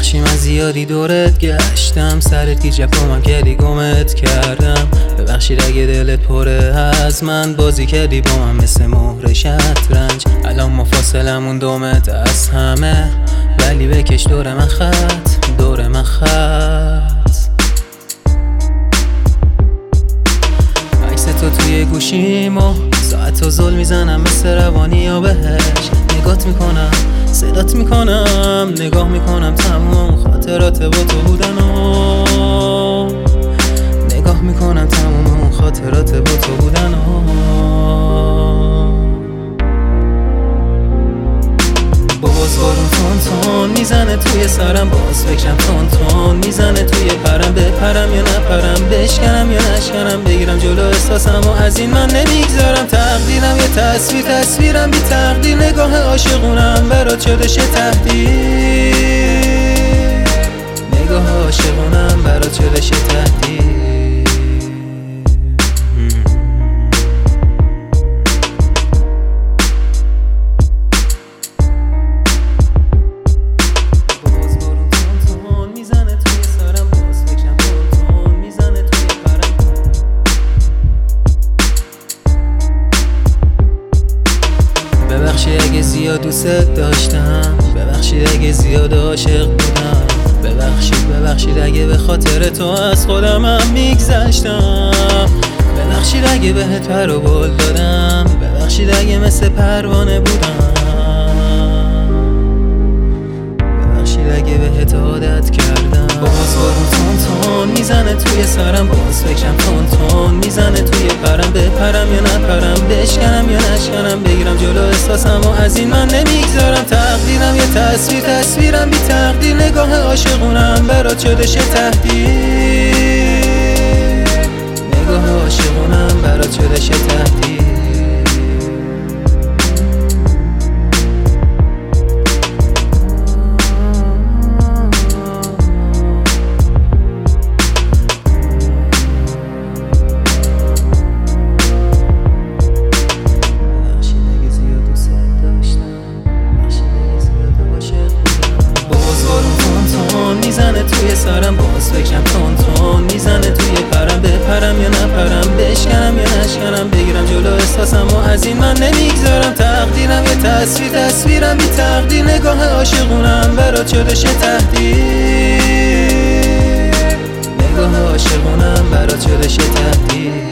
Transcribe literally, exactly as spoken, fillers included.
ببخشی من زیادی دورت گشتم، سرت گیج جفامم کردی گمت کردم. ببخشید اگه دلت پره از من، بازی کردی با من مثل مهر شطرنج. الان ما فاصلمون دو متر از همه، ولی بکش دور من خط، دور من خط. عکس تو توی گوشیمو ساعت و زل میزنم مثل روانی یا بهش. نگات میکنم صدات میکنم، نگاه میکنم تمام خاطرات با تو بودن و نگاه میکنم تمام خاطرات با تو بودن و باز بارون تون تون میزنه توی سرم، باز فکرم تون تون میزنه توی پرم. بپرم یا نپرم، بشکنم یا نشکنم، بگیرم جلو احساسم و از این من نمیگذارم. تقدیرم یه تصویر، تصویرم بی تقدیر، نگاه عاشقونم برات شدش تهدید، نگاه عاشقونم برات شدش تهدید. ببخشید اگه زیاد دوست داشتم، ببخشید اگه زیاد عاشق بودم، ببخشید ببخشید اگه به خاطر تو از خودم هم میگذشتم، ببخشید اگه بهت پر و بال دادم، ببخشید اگه مثل پروانه بودم، ببخشید اگه بهت عادت کردم. باز بارون تون تون میزنه توی سرم، باز فکرم تون تون میزنه توی پرم. بپرم یا نپرم، بشکنم یا نشکنم، بگیرم جلو احساسم و از این من نمیگذارم. تقدیرم یه تصویر، تصویرم بی تقدیر، نگاه عاشقونم برات شدش تهدید، نگاه عاشقونم برات شدش تهدید. میزنه توی سرم، باز فکرم تون تون میزنه توی پرم. بپرم یا نپرم، بشکنم یا نشکنم، بگیرم جلو احساسم و از این من نمیگذارم. تقدیرم یه تصویر، تصویرم بی تقدیر، نگاه عاشقونم برات شدش تهدید، نگاه عاشقونم برات شدش تهدید.